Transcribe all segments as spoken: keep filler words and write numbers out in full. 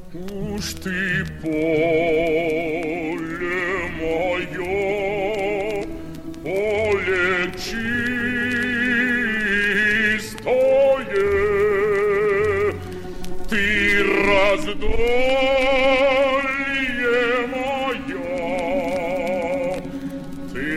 Уж ты поле мое, поле чистое, ты раздолье мое, ты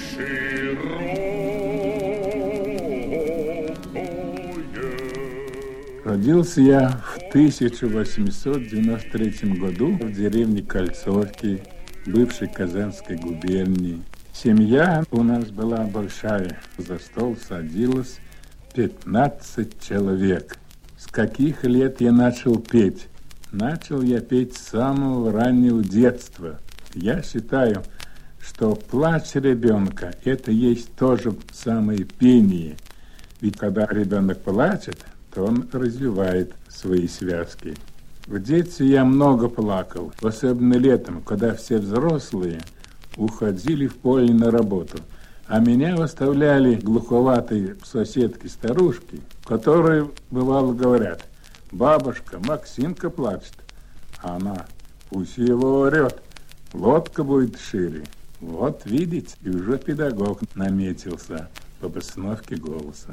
широкое. Родился я в тысяча восемьсот девяносто третьем году в деревне Кольцовки, бывшей Казанской губернии. Семья у нас была большая. За стол садилось пятнадцать человек. С каких лет я начал петь? Начал я петь с самого раннего детства. Я считаю, что плач ребенка – это есть тоже самое пение. Ведь когда ребенок плачет, то он развивает свои связки. В детстве я много плакал, особенно летом, когда все взрослые уходили в поле на работу, а меня оставляли глуховатые соседки-старушки, которые, бывало, говорят: «Бабушка, Максимка плачет», а она: «Пусть его орет, лодка будет шире». Вот видите, и уже педагог наметился по постановке голоса.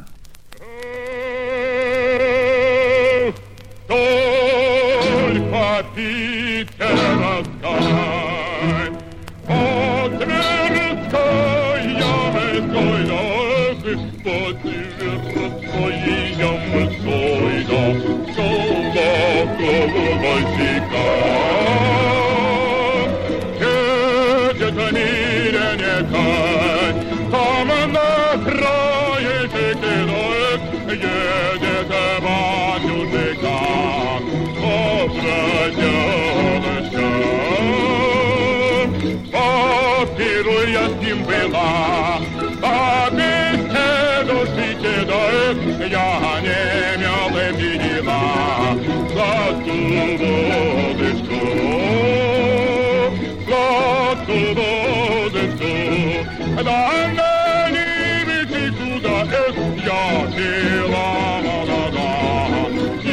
Только Питеровская, по Тверской ямской дороге, по Тверской ямской дороге, собакового щека. Едет миренекай, там на крае текинок, едет батюшка. Попирую я с ним была, а беседу житедает я не имел и видела. Сладкую водочку, сладкую водочку, да на небе сюда я пила молода и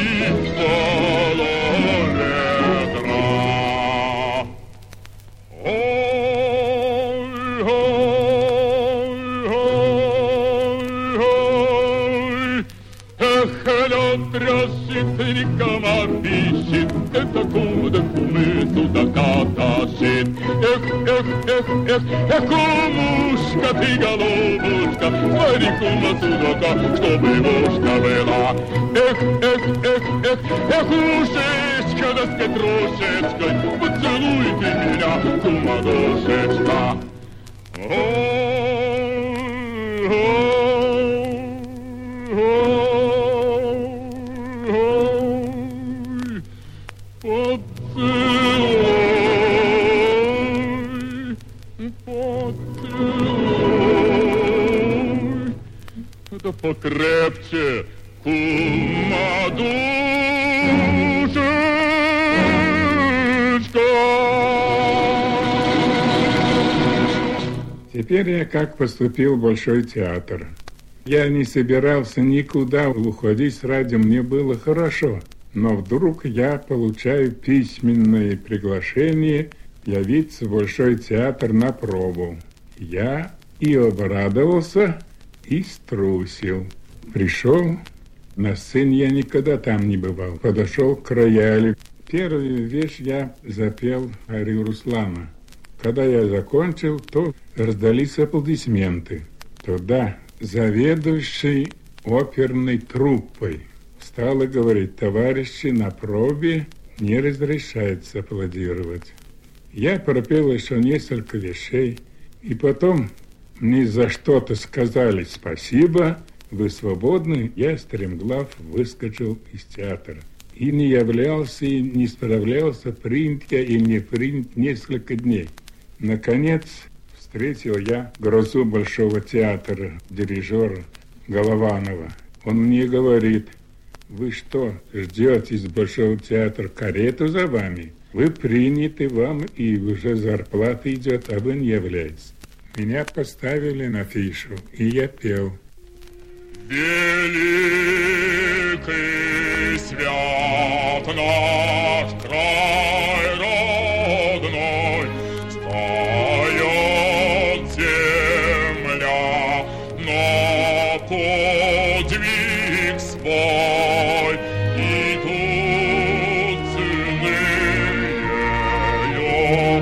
комар пищит, это куда кумы туда каташит. Эх, эх, эх, эх, эх, кумушка, ты голубушка, смотри, кума судака, чтобы ушка была. Эх, эх, эх, эх, эх, ушечка, да с петрушечкой, поцелуйте меня, кума душечка. Да покрепче, кума душечка. Теперь я как поступил в Большой театр. Я не собирался никуда уходить с радио, мне было хорошо. Но вдруг я получаю письменное приглашение явиться в Большой театр на пробу. Я и обрадовался, и струсил. Пришел, на сцене я никогда там не бывал. Подошел к роялю. Первую вещь я запел арию Руслана. Когда я закончил, то раздались аплодисменты. Тогда заведующий оперной труппой стал и говорить: товарищи, на пробе не разрешается аплодировать. Я пропел еще несколько вещей, и потом мне за что-то сказали спасибо, вы свободны, я стремглав выскочил из театра. И не являлся, и не справлялся, принят я и не принят несколько дней. Наконец встретил я грозу Большого театра, дирижера Голованова. Он мне говорит: вы что, ждете из Большого театра карету за вами? Вы приняты, вам и уже зарплата идет, а вы не являетесь. Меня поставили на афишу, и я пел. Великий свят наш край, подвиг свой, идут ценнее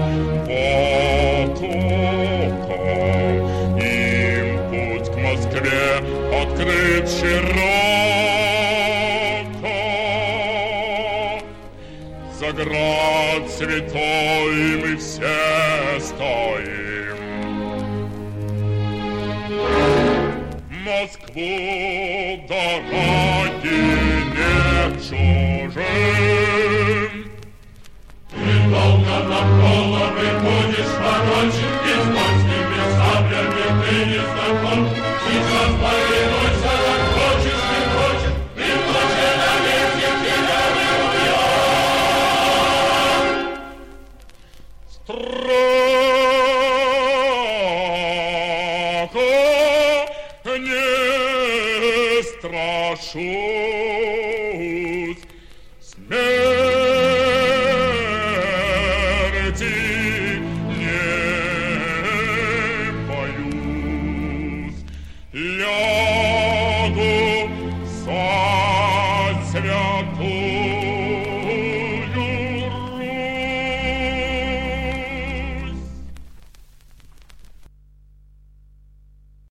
потоком. Им путь к Москве открыт широко. За град святой мы все стоим. Москву дороги нет чужим. Ты долго на головы будешь ворочить, и с польскими саблями ты не знаком. Сейчас повинуйся, как хочешь, не хочешь, и ночи на месте тебя не убьет. Страха не страшусь, смерти не боюсь. Лягу за святую